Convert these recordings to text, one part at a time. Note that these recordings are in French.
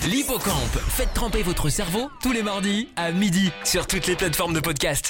L'Hippocampe, faites tremper votre cerveau tous les mardis à midi sur toutes les plateformes de podcast.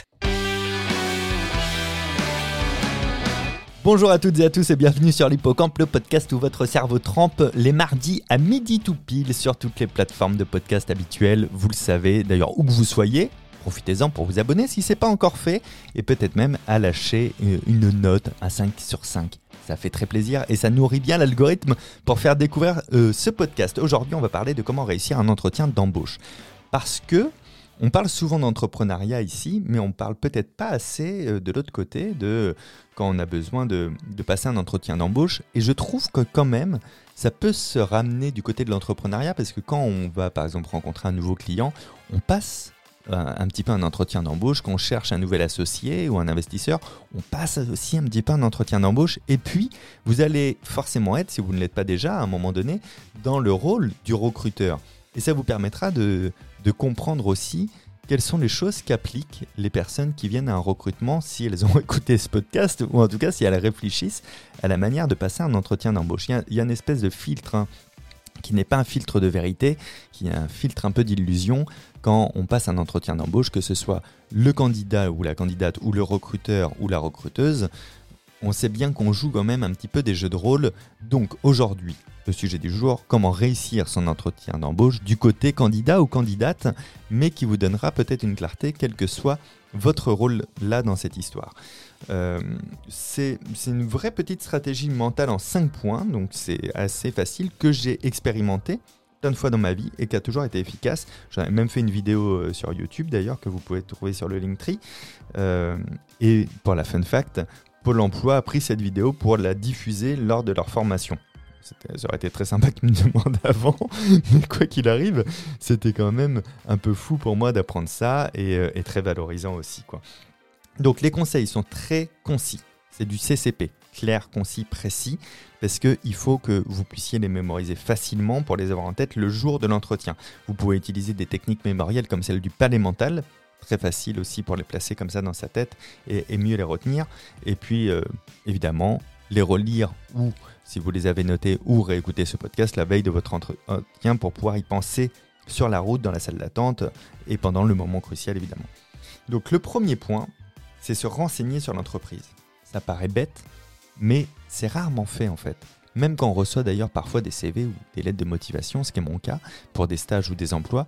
Bonjour à toutes et à tous et bienvenue sur l'Hippocampe, le podcast où votre cerveau trempe les mardis à midi tout pile sur toutes les plateformes de podcast habituelles. Vous le savez, d'ailleurs où que vous soyez, profitez-en pour vous abonner si ce n'est pas encore fait et peut-être même à lâcher une note à 5 sur 5. Ça fait très plaisir et ça nourrit bien l'algorithme pour faire découvrir ce podcast. Aujourd'hui, on va parler de comment réussir un entretien d'embauche. Parce que on parle souvent d'entrepreneuriat ici, mais on ne parle peut-être pas assez de l'autre côté, de quand on a besoin de passer un entretien d'embauche. Et je trouve que quand même, ça peut se ramener du côté de l'entrepreneuriat, parce que quand on va par exemple rencontrer un nouveau client, on passe un petit peu un entretien d'embauche. Quand on cherche un nouvel associé ou un investisseur, on passe aussi un petit peu un entretien d'embauche. Et puis, vous allez forcément être, si vous ne l'êtes pas déjà à un moment donné, dans le rôle du recruteur. Et ça vous permettra de comprendre aussi quelles sont les choses qu'appliquent les personnes qui viennent à un recrutement si elles ont écouté ce podcast ou en tout cas si elles réfléchissent à la manière de passer un entretien d'embauche. Il y a une espèce de filtre qui n'est pas un filtre de vérité, qui est un filtre un peu d'illusion quand on passe un entretien d'embauche, que ce soit le candidat ou la candidate ou le recruteur ou la recruteuse. On sait bien qu'on joue quand même un petit peu des jeux de rôle. Donc aujourd'hui, le sujet du jour, comment réussir son entretien d'embauche du côté candidat ou candidate, mais qui vous donnera peut-être une clarté, quel que soit votre rôle là dans cette histoire. C'est une vraie petite stratégie mentale en 5 points, donc c'est assez facile, que j'ai expérimenté plein de fois dans ma vie et qui a toujours été efficace. J'en ai même fait une vidéo sur YouTube d'ailleurs, que vous pouvez trouver sur le Linktree. Et pour la fun fact, Pôle emploi a pris cette vidéo pour la diffuser lors de leur formation. Ça aurait été très sympa qu'ils me demandent avant, mais quoi qu'il arrive, c'était quand même un peu fou pour moi d'apprendre ça et très valorisant aussi, quoi. Donc les conseils sont très concis, c'est du CCP, clair, concis, précis, parce qu'il faut que vous puissiez les mémoriser facilement pour les avoir en tête le jour de l'entretien. Vous pouvez utiliser des techniques mémorielles comme celle du palais mental, très facile aussi pour les placer comme ça dans sa tête et mieux les retenir. Et puis, évidemment, les relire ou, si vous les avez notés, ou réécouter ce podcast la veille de votre entretien pour pouvoir y penser sur la route, dans la salle d'attente et pendant le moment crucial, évidemment. Donc, le premier point, c'est se renseigner sur l'entreprise. Ça paraît bête, mais c'est rarement fait en fait. Même quand on reçoit d'ailleurs parfois des CV ou des lettres de motivation, ce qui est mon cas, pour des stages ou des emplois,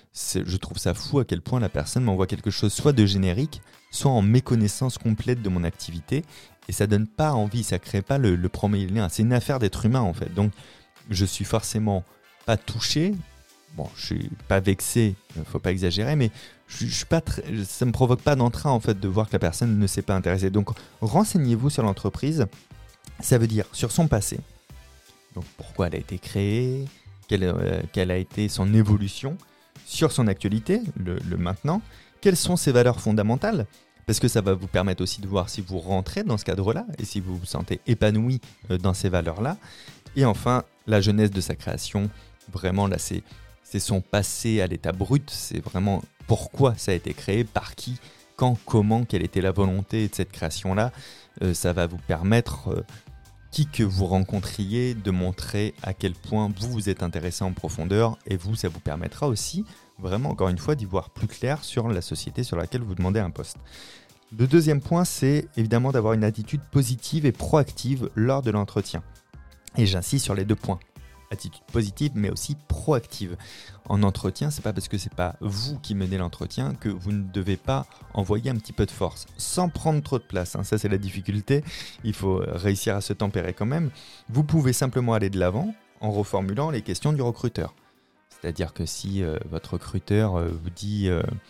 je trouve ça fou à quel point la personne m'envoie quelque chose soit de générique, soit en méconnaissance complète de mon activité. Et ça donne pas envie, ça crée pas le premier lien. C'est une affaire d'être humain en fait. Donc je suis forcément pas touché. Bon, je suis pas vexé, faut pas exagérer, mais je suis pas ça me provoque pas d'entrain en fait de voir que la personne ne s'est pas intéressée. Donc renseignez-vous sur l'entreprise. Ça veut dire sur son passé. Donc pourquoi elle a été créée, quelle a été son évolution. Sur son actualité, le maintenant, quelles sont ses valeurs fondamentales, parce que ça va vous permettre aussi de voir si vous rentrez dans ce cadre-là et si vous vous sentez épanoui dans ces valeurs-là. Et enfin, la jeunesse de sa création, vraiment là c'est son passé à l'état brut, c'est vraiment pourquoi ça a été créé, par qui, quand, comment, quelle était la volonté de cette création-là. Ça va vous permettre, qui que vous rencontriez, de montrer à quel point vous êtes intéressé en profondeur et vous, ça vous permettra aussi, vraiment encore une fois, d'y voir plus clair sur la société sur laquelle vous demandez un poste. Le deuxième point, c'est évidemment d'avoir une attitude positive et proactive lors de l'entretien. Et j'insiste sur les 2 points. Attitude positive, mais aussi proactive. En entretien, c'est pas parce que c'est pas vous qui menez l'entretien que vous ne devez pas envoyer un petit peu de force, sans prendre trop de place. Ça, c'est la difficulté. Il faut réussir à se tempérer quand même. Vous pouvez simplement aller de l'avant en reformulant les questions du recruteur. C'est-à-dire que si votre recruteur vous dit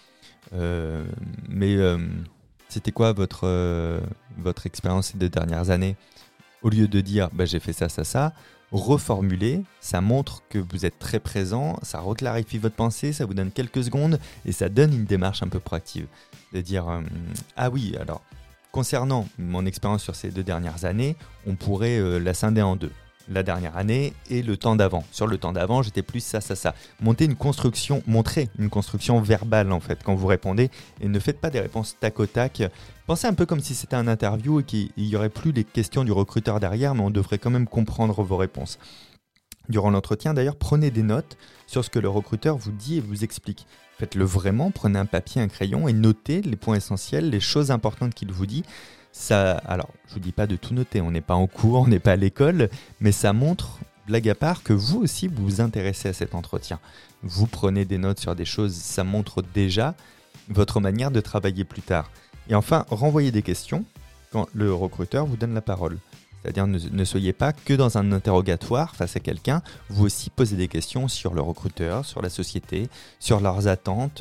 c'était quoi votre expérience ces 2 dernières années, au lieu de dire j'ai fait ça, reformuler, ça montre que vous êtes très présent, ça reclarifie votre pensée, ça vous donne quelques secondes et ça donne une démarche un peu proactive. De dire ah oui, alors concernant mon expérience sur ces 2 dernières années, on pourrait la scinder en 2. La dernière année et le temps d'avant. Sur le temps d'avant, j'étais plus ça. Montrer une construction verbale en fait quand vous répondez et ne faites pas des réponses tac au tac. Pensez un peu comme si c'était un interview et qu'il n'y aurait plus les questions du recruteur derrière, mais on devrait quand même comprendre vos réponses. Durant l'entretien, d'ailleurs, prenez des notes sur ce que le recruteur vous dit et vous explique. Faites-le vraiment, prenez un papier, un crayon et notez les points essentiels, les choses importantes qu'il vous dit. Ça, alors, je ne vous dis pas de tout noter, on n'est pas en cours, on n'est pas à l'école, mais ça montre, blague à part, que vous aussi vous vous intéressez à cet entretien. Vous prenez des notes sur des choses, ça montre déjà votre manière de travailler plus tard. Et enfin, renvoyez des questions quand le recruteur vous donne la parole. C'est-à-dire ne soyez pas que dans un interrogatoire face à quelqu'un, vous aussi posez des questions sur le recruteur, sur la société, sur leurs attentes,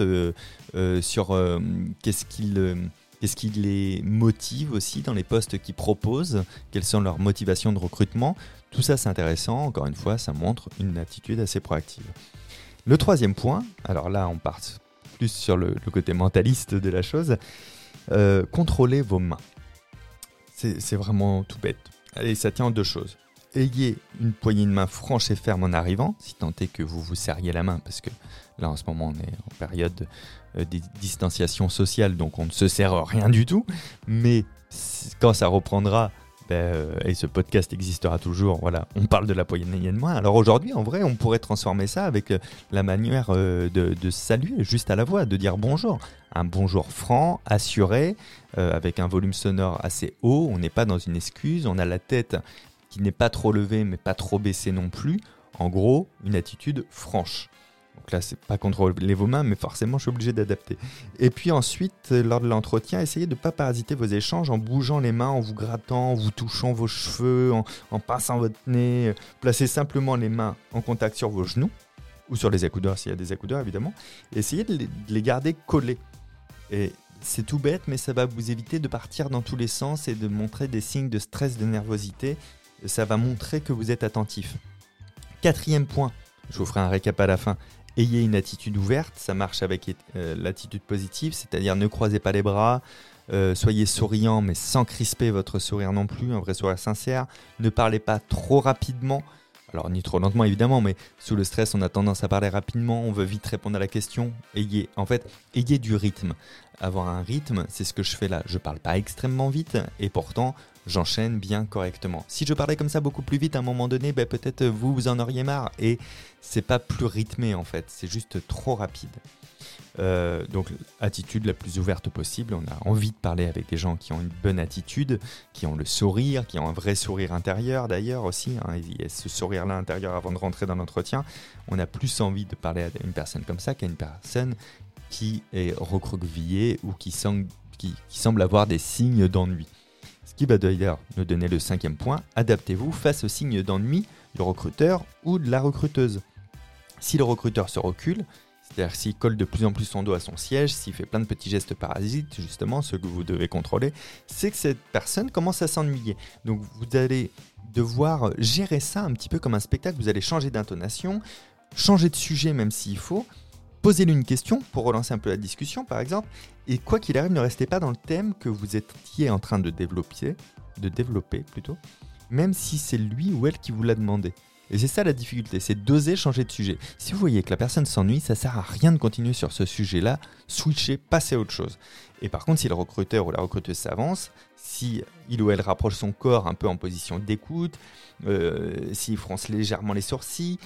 sur qu'est-ce qui les motive aussi dans les postes qu'ils proposent, quelles sont leurs motivations de recrutement. Tout ça c'est intéressant, encore une fois ça montre une attitude assez proactive. Le troisième point, alors là on part plus sur le côté mentaliste de la chose, contrôlez vos mains. C'est vraiment tout bête. Allez, ça tient en deux choses. Ayez une poignée de main franche et ferme en arrivant, si tant est que vous vous serriez la main, parce que là en ce moment on est en période de distanciation sociale, donc on ne se serre rien du tout, mais quand ça reprendra, et ce podcast existera toujours, voilà, on parle de la poignée de main. Alors aujourd'hui, en vrai, on pourrait transformer ça avec la manière de saluer juste à la voix, de dire bonjour. Un bonjour franc, assuré, avec un volume sonore assez haut. On n'est pas dans une excuse, on a la tête qui n'est pas trop levée, mais pas trop baissée non plus. En gros, une attitude franche. Donc là, c'est pas contrôler vos mains, mais forcément, je suis obligé d'adapter. Et puis ensuite, lors de l'entretien, essayez de ne pas parasiter vos échanges en bougeant les mains, en vous grattant, en vous touchant vos cheveux, en pinçant votre nez. Placez simplement les mains en contact sur vos genoux, ou sur les accoudeurs, s'il y a des accoudeurs, évidemment. Et essayez de les garder collés. Et c'est tout bête, mais ça va vous éviter de partir dans tous les sens et de montrer des signes de stress, de nervosité. Ça va montrer que vous êtes attentif. Quatrième point, je vous ferai un récap à la fin. Ayez une attitude ouverte, ça marche avec l'attitude positive, c'est-à-dire ne croisez pas les bras, soyez souriant mais sans crisper votre sourire non plus, un vrai sourire sincère. Ne parlez pas trop rapidement, alors ni trop lentement évidemment, mais sous le stress on a tendance à parler rapidement, on veut vite répondre à la question. Ayez du rythme. Avoir un rythme, c'est ce que je fais là. Je parle pas extrêmement vite et pourtant j'enchaîne bien correctement. Si je parlais comme ça beaucoup plus vite à un moment donné, peut-être vous en auriez marre et c'est pas plus rythmé en fait, c'est juste trop rapide. Donc attitude la plus ouverte possible, on a envie de parler avec des gens qui ont une bonne attitude, qui ont le sourire, qui ont un vrai sourire intérieur d'ailleurs aussi, il y a ce sourire là intérieur avant de rentrer dans l'entretien. On a plus envie de parler à une personne comme ça qu'à une personne qui est recroquevillée ou qui semble avoir des signes d'ennui. Ce qui va d'ailleurs nous donner le cinquième point, adaptez-vous face aux signes d'ennui du recruteur ou de la recruteuse. Si le recruteur se recule, c'est-à-dire s'il colle de plus en plus son dos à son siège, s'il fait plein de petits gestes parasites, justement, ceux que vous devez contrôler, c'est que cette personne commence à s'ennuyer. Donc vous allez devoir gérer ça un petit peu comme un spectacle, vous allez changer d'intonation, changer de sujet même s'il faut, posez-lui une question pour relancer un peu la discussion par exemple, et quoi qu'il arrive, ne restez pas dans le thème que vous étiez en train de développer plutôt, même si c'est lui ou elle qui vous l'a demandé. Et c'est ça la difficulté, c'est d'oser changer de sujet. Si vous voyez que la personne s'ennuie, ça sert à rien de continuer sur ce sujet-là, switchez, passez à autre chose. Et par contre, si le recruteur ou la recruteuse s'avance, si il ou elle rapproche son corps un peu en position d'écoute, s'il fronce légèrement les sourcils,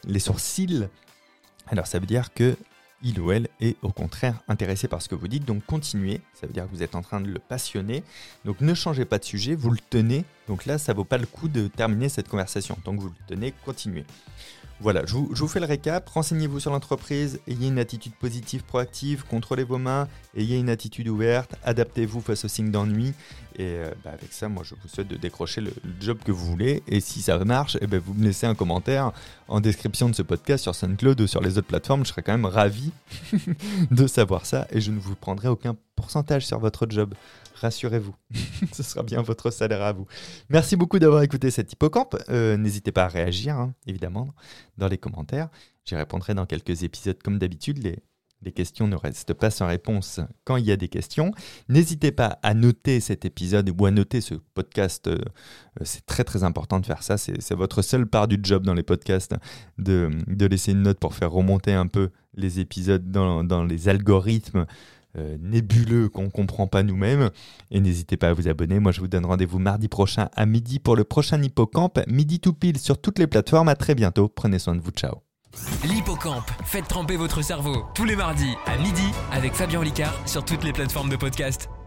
alors ça veut dire que il ou elle est au contraire intéressé par ce que vous dites, donc continuez, ça veut dire que vous êtes en train de le passionner, donc ne changez pas de sujet, vous le tenez, donc là ça vaut pas le coup de terminer cette conversation, tant que vous le tenez, continuez. Voilà, je vous fais le récap, renseignez-vous sur l'entreprise, ayez une attitude positive, proactive, contrôlez vos mains, ayez une attitude ouverte, adaptez-vous face aux signes d'ennui, et avec ça, moi je vous souhaite de décrocher le job que vous voulez, et si ça marche, vous me laissez un commentaire en description de ce podcast sur SoundCloud ou sur les autres plateformes, je serais quand même ravi de savoir ça, et je ne vous prendrai aucun pourcentage sur votre job. Rassurez-vous, ce sera bien votre salaire à vous. Merci beaucoup d'avoir écouté cet hippocampe. N'hésitez pas à réagir, évidemment, dans les commentaires. J'y répondrai dans quelques épisodes comme d'habitude. Les questions ne restent pas sans réponse quand il y a des questions. N'hésitez pas à noter cet épisode ou à noter ce podcast. C'est très très important de faire ça. C'est votre seule part du job dans les podcasts, de laisser une note pour faire remonter un peu les épisodes dans les algorithmes nébuleux qu'on ne comprend pas nous-mêmes. Et n'hésitez pas à vous abonner. Moi, je vous donne rendez-vous mardi prochain à midi pour le prochain Hippocampe. Midi tout pile sur toutes les plateformes. À très bientôt. Prenez soin de vous. Ciao. L'Hippocampe, faites tremper votre cerveau tous les mardis à midi avec Fabien Olicard sur toutes les plateformes de podcast.